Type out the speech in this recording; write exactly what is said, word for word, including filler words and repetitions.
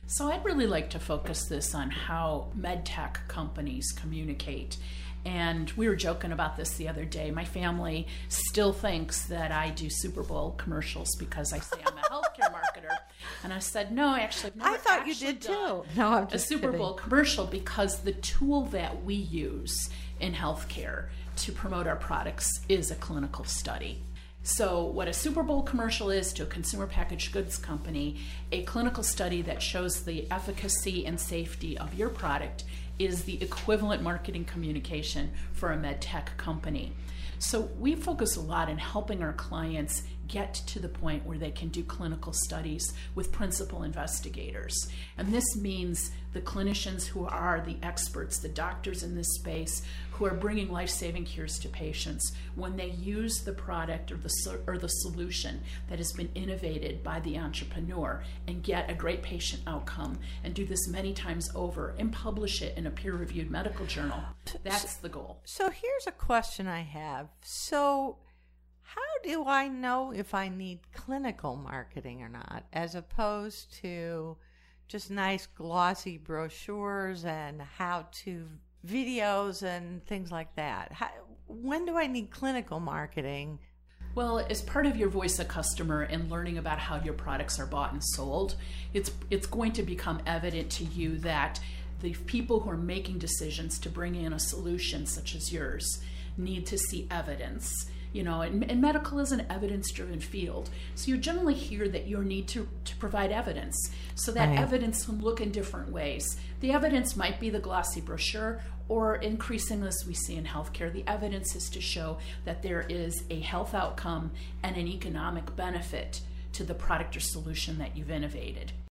So I'd really like to focus this on how med tech companies communicate. And we were joking about this the other day. My family still thinks that I do Super Bowl commercials because I say I'm a healthcare marketer. And I said, no, actually, I've never I thought you actually did done too. No, I'm a just Super kidding. Bowl commercial, because the tool that we use in healthcare to promote our products is a clinical study. So what a Super Bowl commercial is to a consumer packaged goods company, a clinical study that shows the efficacy and safety of your product is the equivalent marketing communication for a med tech company. So we focus a lot in helping our clients get to the point where they can do clinical studies with principal investigators. And this means the clinicians who are the experts, the doctors in this space, who are bringing life-saving cures to patients when they use the product or the, or the solution that has been innovated by the entrepreneur and get a great patient outcome, and do this many times over and publish it in a peer-reviewed medical journal. That's the goal. So here's a question I have. So how do I know if I need clinical marketing or not, as opposed to just nice glossy brochures and how-to videos and things like that? How, when do I need clinical marketing? Well, as part of your voice of customer and learning about how your products are bought and sold, it's it's going to become evident to you that the people who are making decisions to bring in a solution such as yours need to see evidence. You know, and, and medical is an evidence-driven field. So you generally hear that you need to, to provide evidence. So that Right. evidence can look in different ways. The evidence might be the glossy brochure, or increasingly, as we see in healthcare, the evidence is to show that there is a health outcome and an economic benefit to the product or solution that you've innovated.